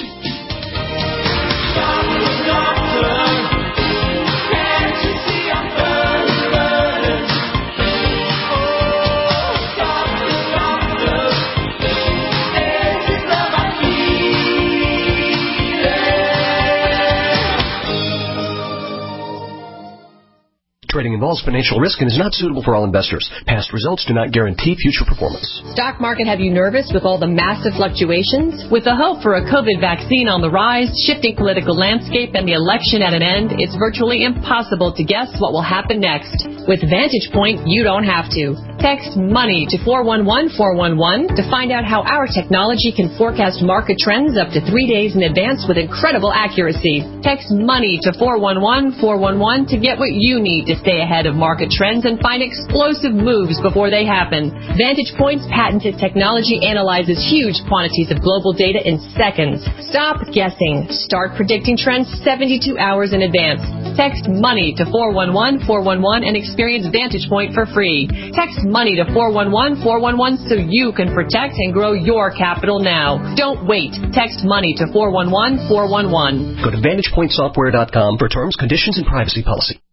Speaker 17: Trading involves financial risk and is not suitable for all investors. Past results do not guarantee future performance.
Speaker 18: Stock market have you nervous with all the massive fluctuations? With the hope for a COVID vaccine on the rise, shifting political landscape, and the election at an end, it's virtually impossible to guess what will happen next. With Vantage Point, you don't have to. Text MONEY to four one one four one one to find out how our technology can forecast market trends up to three days in advance with incredible accuracy. Text MONEY to four one one four one one to get what you need to stay ahead of market trends and find explosive moves before they happen. Vantage Point's patented technology analyzes huge quantities of global data in seconds. Stop guessing. Start predicting trends seventy-two hours in advance. Text MONEY to four one one four one one and experience Vantage Point for free. Text MONEY to four one one four one one so you can protect and grow your capital now. Don't wait. Text MONEY to four one one four one one.
Speaker 17: Go to vantage point software dot com for terms, conditions, and privacy policy.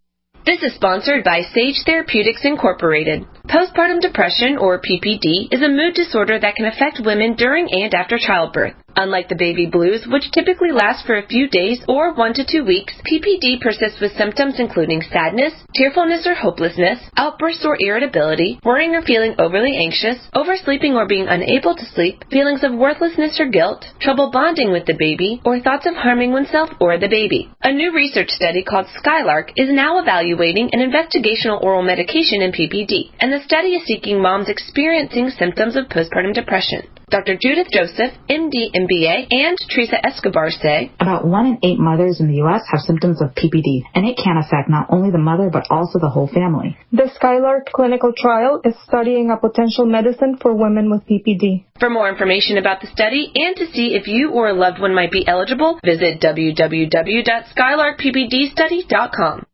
Speaker 4: This is sponsored by Sage Therapeutics Incorporated. Postpartum depression, or P P D, is a mood disorder that can affect women during and after childbirth. Unlike the baby blues, which typically last for a few days or one to two weeks, P P D persists with symptoms including sadness, tearfulness or hopelessness, outbursts or irritability, worrying or feeling overly anxious, oversleeping or being unable to sleep, feelings of worthlessness or guilt, trouble bonding with the baby, or thoughts of harming oneself or the baby. A new research study called Skylark is now evaluating an investigational oral medication in P P D, and the study is seeking moms experiencing symptoms of postpartum depression. Doctor Judith Joseph, M D, M B A, and Teresa Escobar say,
Speaker 19: about one in eight mothers in the U S have symptoms of P P D, and it can affect not only the mother but also the whole family.
Speaker 20: The Skylark clinical trial is studying a potential medicine for women with P P D.
Speaker 4: For more information about the study and to see if you or a loved one might be eligible, visit w w w dot skylark p p d study dot com.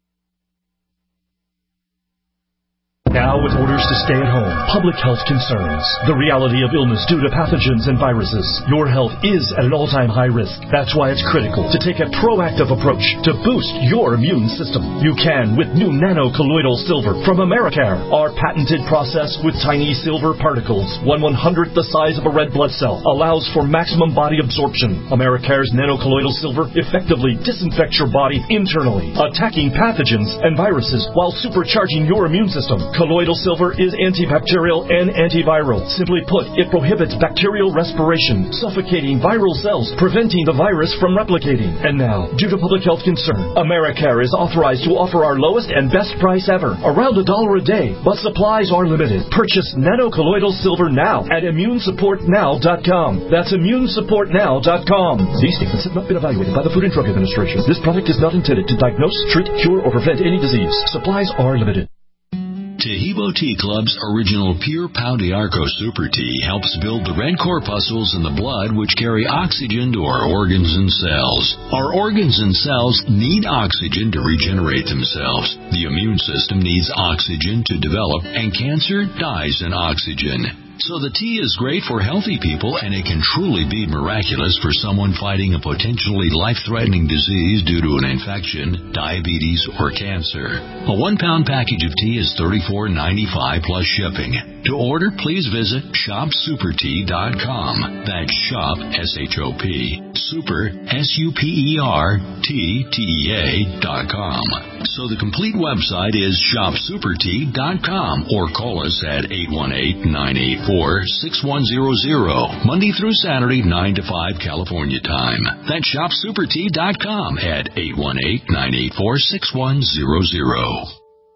Speaker 21: Now with orders to stay at home, public health concerns, the reality of illness due to pathogens and viruses, your health is at an all-time high risk. That's why it's critical to take a proactive approach to boost your immune system. You can with new nano-colloidal silver from Americare. Our patented process with tiny silver particles, one one-hundredth the size of a red blood cell, allows for maximum body absorption. Americare's nano-colloidal silver effectively disinfects your body internally, attacking pathogens and viruses while supercharging your immune system. Colloidal silver is antibacterial and antiviral. Simply put, it prohibits bacterial respiration, suffocating viral cells, preventing the virus from replicating. And now, due to public health concern, Americare is authorized to offer our lowest and best price ever, around a dollar a day, but supplies are limited. Purchase nano-colloidal silver now at immune support now dot com. That's immune support now dot com. These statements have not been evaluated by the Food and Drug Administration. This product is not intended to diagnose, treat, cure, or prevent any disease. Supplies are limited.
Speaker 2: Tahibo Tea Club's original Pure Pau d'Arco Super Tea helps build the red corpuscles in the blood which carry oxygen to our organs and cells. Our organs and cells need oxygen to regenerate themselves. The immune system needs oxygen to develop, and cancer dies in oxygen. So the tea is great for healthy people, and it can truly be miraculous for someone fighting a potentially life-threatening disease due to an infection, diabetes, or cancer. A one-pound package of tea is thirty-four ninety-five plus shipping. To order, please visit shop super tea dot com. That's shop, S H O P, super, S U P E R, T, T E A dot com. So the complete website is shop super tea dot com, or call us at eight one eight, nine eight four, six one zero zero, Monday through Saturday, nine to five California time. That's shop super tea dot com at eight one eight, nine eight four, six one zero zero.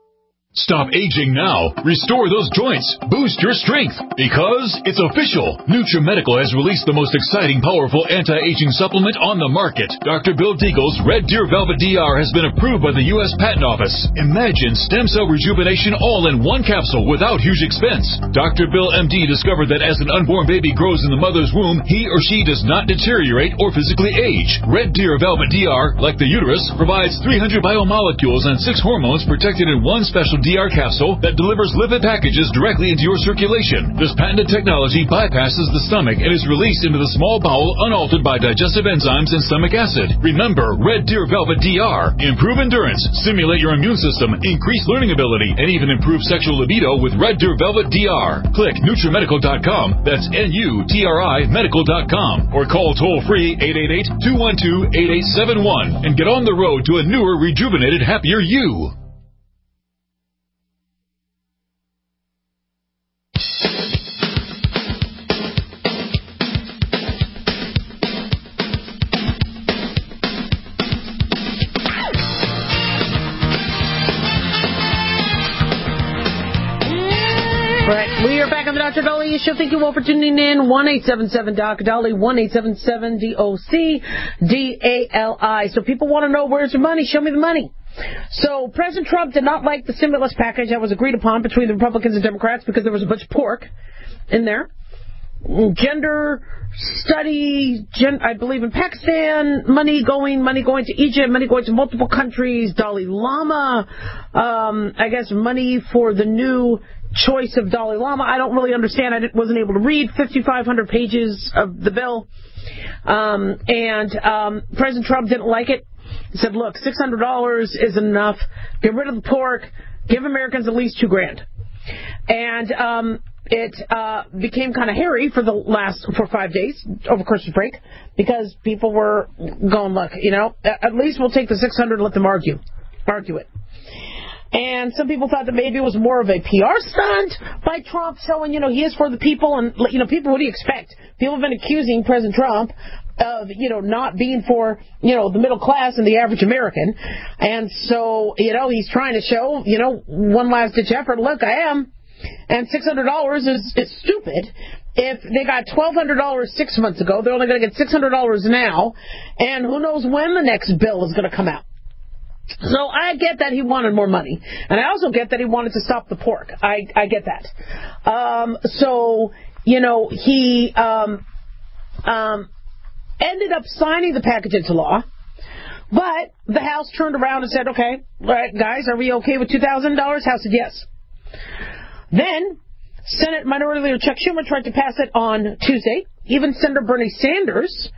Speaker 11: Stop aging now. Restore those joints. Boost your strength. Because it's official. NutriMedical has released the most exciting, powerful anti-aging supplement on the market. Doctor Bill Deagle's Red Deer Velvet D R has been approved by the U S Patent Office. Imagine stem cell rejuvenation all in one capsule without huge expense. Doctor Bill M D discovered that as an unborn baby grows in the mother's womb, he or she does not deteriorate or physically age. Red Deer Velvet D R, like the uterus, provides three hundred biomolecules and six hormones protected in one special D R capsule that delivers lipid packages directly into your circulation. This patented technology bypasses the stomach and is released into the small bowel unaltered by digestive enzymes and stomach acid. Remember, Red Deer Velvet D R. Improve endurance, stimulate your immune system, increase learning ability, and even improve sexual libido with Red Deer Velvet D R. Click NutriMedical dot com. That's N U T R I medical dot com. Or call toll-free eight eight eight, two one two, eight eight seven one and get on the road to a newer, rejuvenated, happier you.
Speaker 3: We are back on the Doctor Dolly Show. Thank you all for tuning in. one eight seven seven D O C Dolly, one eight seven seven D O C D A L I. So people want to know, where's your money? Show me the money. So President Trump did not like the stimulus package that was agreed upon between the Republicans and Democrats because there was a bunch of pork in there. Gender study, gen, I believe in Pakistan, money going, money going to Egypt, money going to multiple countries, Dalai Lama, um, I guess money for the new choice of Dalai Lama. I don't really understand. I wasn't able to read fifty-five hundred pages of the bill. Um, and um, President Trump didn't like it. He said, look, six hundred dollars is enough. Get rid of the pork. Give Americans at least two grand. And um, it uh, became kind of hairy for the last for five days over Christmas break because people were going, look, you know, at least we'll take the six hundred and let them argue, argue it. And some people thought that maybe it was more of a P R stunt by Trump showing, you know, he is for the people. And, you know, people, what do you expect? People have been accusing President Trump of, you know, not being for, you know, the middle class and the average American. And so, you know, he's trying to show, you know, one last ditch effort. Look, I am. And six hundred dollars is, is stupid. If they got twelve hundred dollars six months ago, they're only going to get six hundred dollars now. And who knows when the next bill is going to come out. So I get that he wanted more money. And I also get that he wanted to stop the pork. I, I get that. Um, so, you know, he um, um, ended up signing the package into law. But the House turned around and said, okay, all right, guys, are we okay with two thousand dollars? House said yes. Then Senate Minority Leader Chuck Schumer tried to pass it on Tuesday. Even Senator Bernie Sanders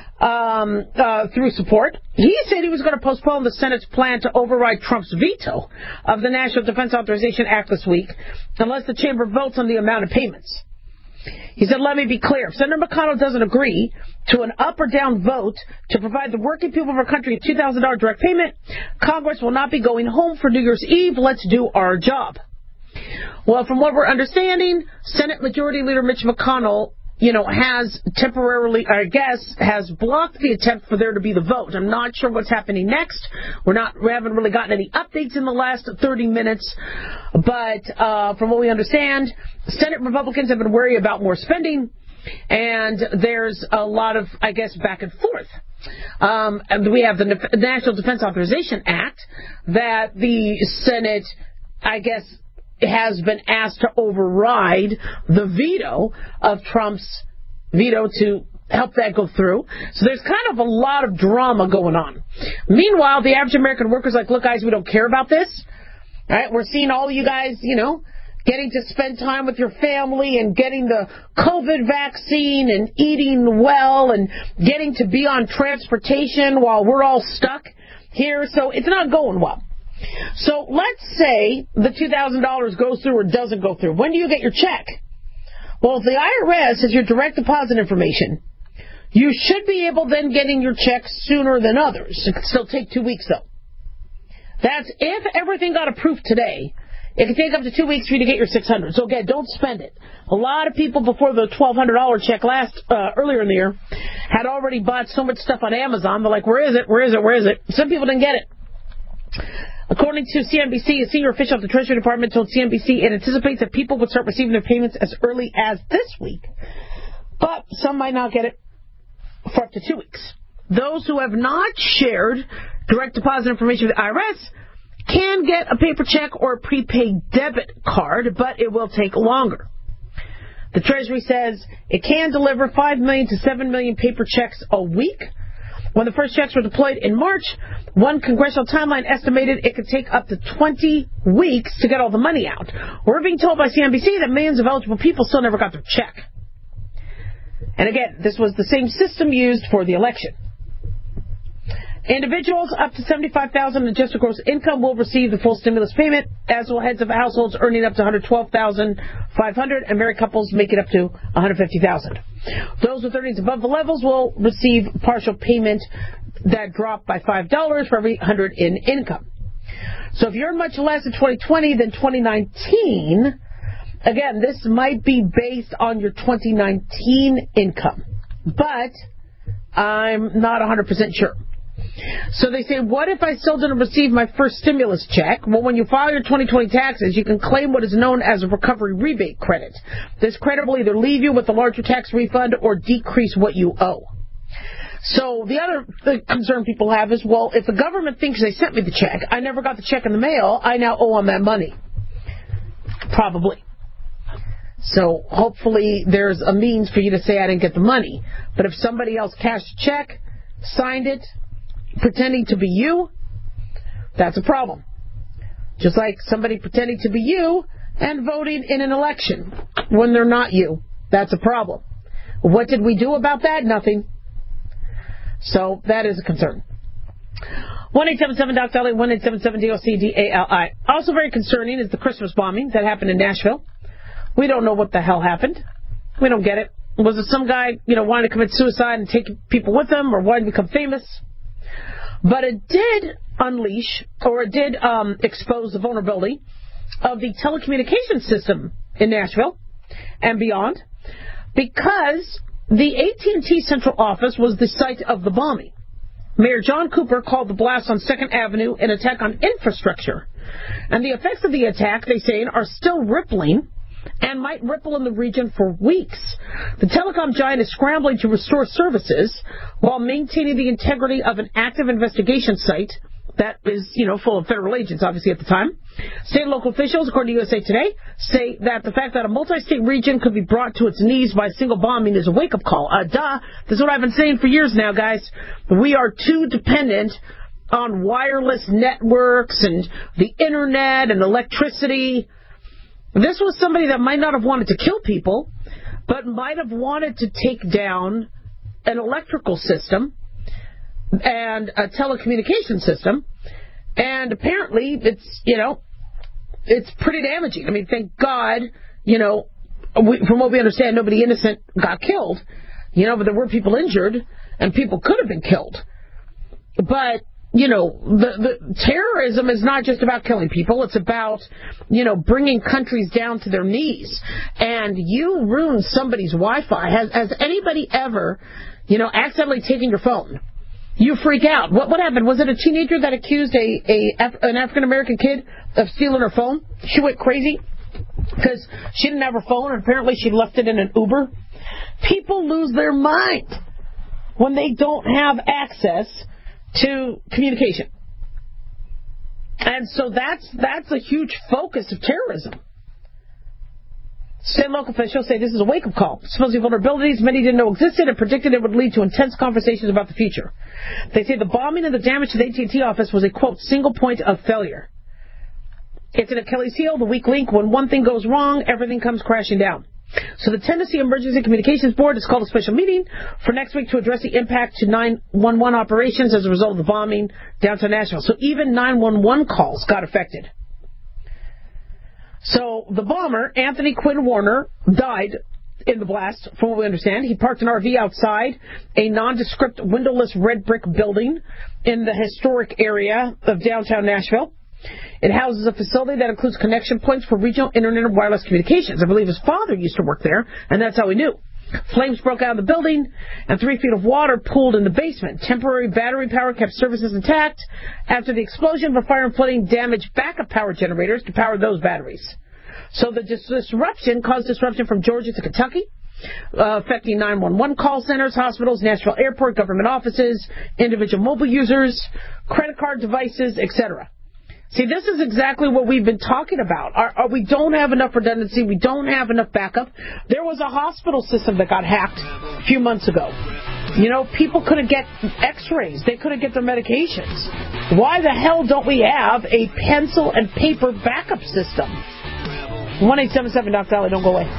Speaker 3: Um, uh, through support. He said he was going to postpone the Senate's plan to override Trump's veto of the National Defense Authorization Act this week unless the chamber votes on the amount of payments. He said, let me be clear. If Senator McConnell doesn't agree to an up or down vote to provide the working people of our country a two thousand dollars direct payment, Congress will not be going home for New Year's Eve. Let's do our job. Well, from what we're understanding, Senate Majority Leader Mitch McConnell you know, has temporarily, I guess, has blocked the attempt for there to be the vote. I'm not sure what's happening next. We're not, we haven't really gotten any updates in the last thirty minutes. But uh, from what we understand, Senate Republicans have been worried about more spending, and there's a lot of, I guess, back and forth. Um, and we have the National Defense Authorization Act that the Senate, I guess, has been asked to override the veto of Trump's veto to help that go through. So there's kind of a lot of drama going on. Meanwhile, the average American worker's like, look, guys, we don't care about this. All right, we're seeing all you guys, you know, getting to spend time with your family and getting the COVID vaccine and eating well and getting to be on transportation while we're all stuck here. So it's not going well. So let's say the two thousand dollars goes through or doesn't go through. When do you get your check? Well, if the I R S has your direct deposit information, you should be able then getting your check sooner than others. It could still take two weeks, though. That's if everything got approved today. It could take up to two weeks for you to get your six hundred dollars. So, again, don't spend it. A lot of people before the twelve hundred dollars check last uh, earlier in the year had already bought so much stuff on Amazon. They're like, where is it? Where is it? Where is it? Some people didn't get it. According to C N B C, a senior official at the Treasury Department told C N B C it anticipates that people would start receiving their payments as early as this week. But some might not get it for up to two weeks. Those who have not shared direct deposit information with the I R S can get a paper check or a prepaid debit card, but it will take longer. The Treasury says it can deliver five million to seven million paper checks a week. When the first checks were deployed in March, one congressional timeline estimated it could take up to twenty weeks to get all the money out. We're being told by C N B C that millions of eligible people still never got their check. And again, this was the same system used for the election. Individuals up to seventy-five thousand dollars in adjusted gross income will receive the full stimulus payment, as will heads of households earning up to one hundred twelve thousand five hundred dollars and married couples make it up to one hundred fifty thousand dollars. Those with earnings above the levels will receive partial payment that drop by five dollars for every one hundred in income. So if you earn much less in twenty twenty than twenty nineteen, again, this might be based on your twenty nineteen income, but I'm not one hundred percent sure. So they say, what if I still didn't receive my first stimulus check? Well, when you file your twenty twenty taxes, you can claim what is known as a recovery rebate credit. This credit will either leave you with a larger tax refund or decrease what you owe. So the other the concern people have is, well, if the government thinks they sent me the check, I never got the check in the mail, I now owe them that money. Probably. So hopefully there's a means for you to say I didn't get the money. But if somebody else cashed a check, signed it, pretending to be you, that's a problem. Just like somebody pretending to be you and voting in an election when they're not you. That's a problem. What did we do about that? Nothing. So that is a concern. one eight seven seven Doc Dolly, one eight seven seven D O C D A L I. Also very concerning is the Christmas bombing that happened in Nashville. We don't know what the hell happened. We don't get it. Was it some guy, you know, wanting to commit suicide and take people with him, or wanting to become famous? But it did unleash, or it did um, expose the vulnerability of the telecommunications system in Nashville and beyond, because the A T and T central office was the site of the bombing. Mayor John Cooper called the blast on second Avenue an attack on infrastructure. And the effects of the attack, they say, are still rippling and might ripple in the region for weeks. The telecom giant is scrambling to restore services while maintaining the integrity of an active investigation site that is, you know, full of federal agents, obviously, at the time. State and local officials, according to U S A Today, say that the fact that a multi-state region could be brought to its knees by a single bombing is a wake-up call. Uh, duh. This is what I've been saying for years now, guys. We are too dependent on wireless networks and the internet and electricity. This was somebody that might not have wanted to kill people, but might have wanted to take down an electrical system and a telecommunication system. And apparently, it's, you know, it's pretty damaging. I mean, thank God, you know, we, from what we understand, nobody innocent got killed, you know, but there were people injured, and people could have been killed. But, you know, the, the terrorism is not just about killing people. It's about, you know, bringing countries down to their knees. And you ruin somebody's Wi-Fi. Has, has anybody ever, you know, accidentally taken your phone? You freak out. What what happened? Was it a teenager that accused a, a an African-American kid of stealing her phone? She went crazy because she didn't have her phone, and apparently she left it in an Uber. People lose their mind when they don't have access to communication. And so that's that's a huge focus of terrorism. State and local officials say this is a wake-up call. Supposed vulnerabilities many didn't know existed and predicted it would lead to intense conversations about the future. They say the bombing and the damage to the A T and T office was a, quote, single point of failure. It's an Achilles heel, the weak link. When one thing goes wrong, everything comes crashing down. So the Tennessee Emergency Communications Board has called a special meeting for next week to address the impact to nine one one operations as a result of the bombing downtown Nashville. So even nine one one calls got affected. So the bomber, Anthony Quinn Warner, died in the blast, from what we understand. He parked an R V outside a nondescript windowless red brick building in the historic area of downtown Nashville. It houses a facility that includes connection points for regional internet and wireless communications. I believe his father used to work there, and that's how he knew. Flames broke out of the building, and three feet of water pooled in the basement. Temporary battery power kept services intact. After the explosion, the fire and flooding damaged backup power generators to power those batteries. So the dis- disruption caused disruption from Georgia to Kentucky, uh, affecting nine one one call centers, hospitals, Nashville Airport, government offices, individual mobile users, credit card devices, et cetera. See, this is exactly what we've been talking about. Our, our, we don't have enough redundancy. We don't have enough backup. There was a hospital system that got hacked a few months ago. You know, people couldn't get x-rays. They couldn't get their medications. Why the hell don't we have a pencil and paper backup system? one eight seven seven Doc Dolly, don't go away.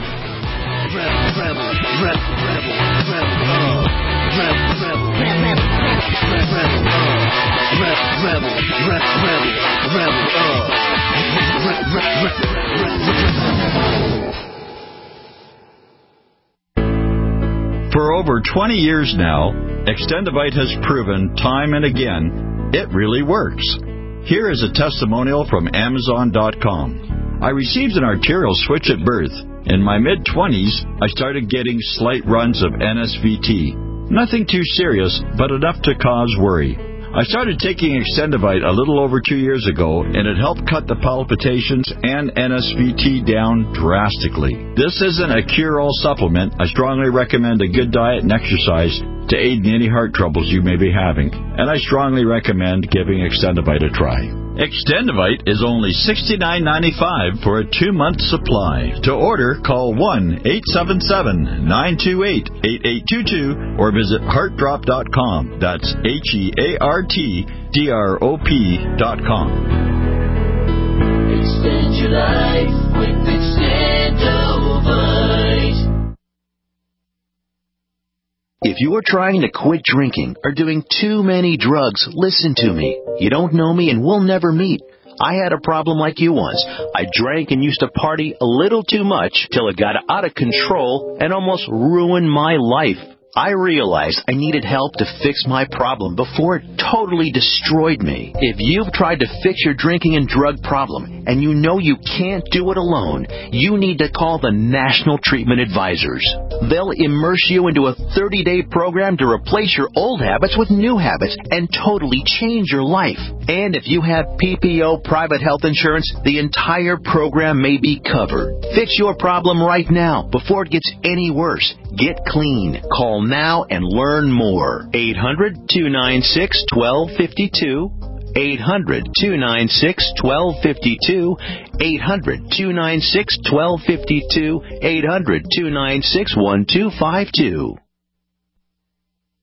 Speaker 6: For over twenty years now, Extendivite has proven time and again it really works. Here is a testimonial from Amazon dot com. I received an arterial switch at birth. In my mid-twenties, I started getting slight runs of N S V T. Nothing too serious, but enough to cause worry. I started taking Extendivite a little over two years ago, and it helped cut the palpitations and N S V T down drastically. This isn't a cure-all supplement. I strongly recommend a good diet and exercise to aid in any heart troubles you may be having, and I strongly recommend giving Extendivite a try. Extendivite is only sixty-nine ninety-five for a two-month supply. To order, call one eight seven seven nine two eight eight eight two two or visit heart drop dot com. That's H E A R T D R O P dot com.
Speaker 22: Extend your life with Extendivite.
Speaker 7: If you are trying to quit drinking or doing too many drugs, listen to me. You don't know me and we'll never meet. I had a problem like you once. I drank and used to party a little too much till it got out of control and almost ruined my life. I realized I needed help to fix my problem before it totally destroyed me. If you've tried to fix your drinking and drug problem and you know you can't do it alone, you need to call the National Treatment Advisors. They'll immerse you into a thirty-day program to replace your old habits with new habits and totally change your life. And if you have P P O private health insurance, the entire program may be covered. Fix your problem right now before it gets any worse. Get clean. Call now and learn more. eight hundred, two nine six, one two five two. eight hundred, two nine six, one two five two. eight hundred, two nine six, one two five two. eight hundred, two nine six, one two five two.